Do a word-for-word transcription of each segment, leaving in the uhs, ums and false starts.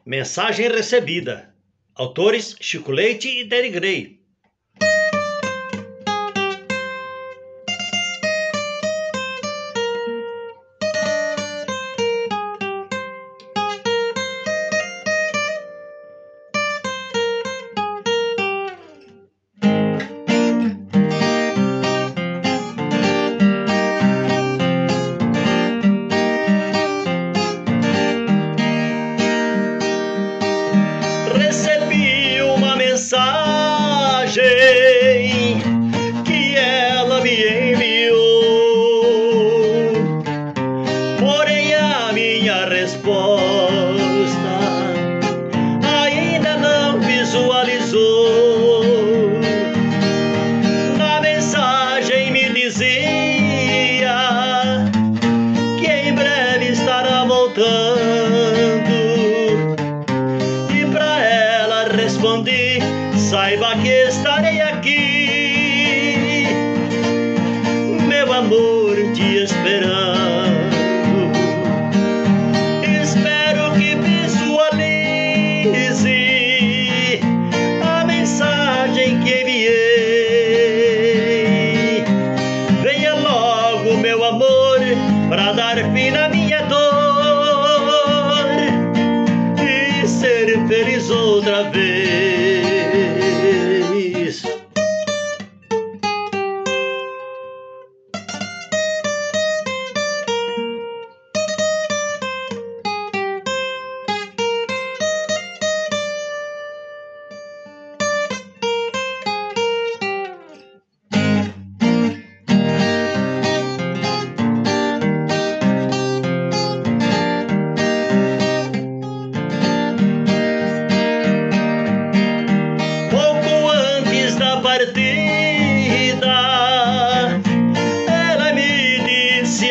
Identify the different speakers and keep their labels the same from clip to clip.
Speaker 1: Mensagem recebida. Autores Chico Leite e Terry Gray.
Speaker 2: Recebi uma mensagem que ela me enviou, porém a minha resposta ainda não visualizou. Na mensagem me dizia que em breve estará voltando. Respondi, saiba que estarei aqui, meu amor, te esperando. Espero que visualize a mensagem que enviei. Venha logo, meu amor, pra dar fim na minha dor e ser feliz outra vez. Partida, ela me disse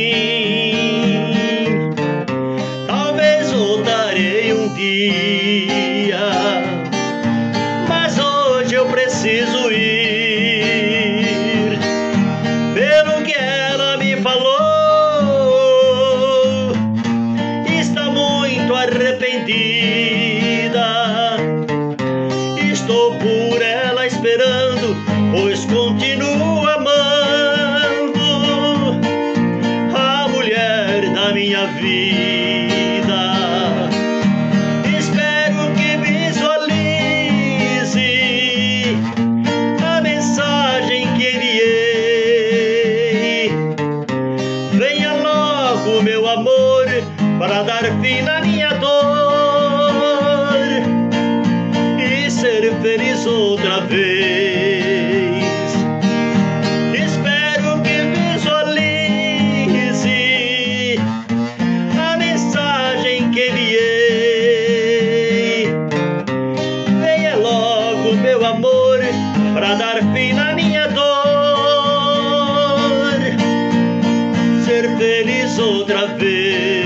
Speaker 2: assim: talvez voltarei um dia, mas hoje eu preciso ir. Pelo que ela me falou, está muito arrependida. Estou por ela esperando, pois continuo amando a mulher da minha vida. Espero que visualize a mensagem que enviei. Venha logo, meu amor, para dar fim na minha dor e ser feliz outra vez. Espero que visualize a mensagem que enviei. Venha logo, meu amor, para dar fim na minha dor, ser feliz outra vez.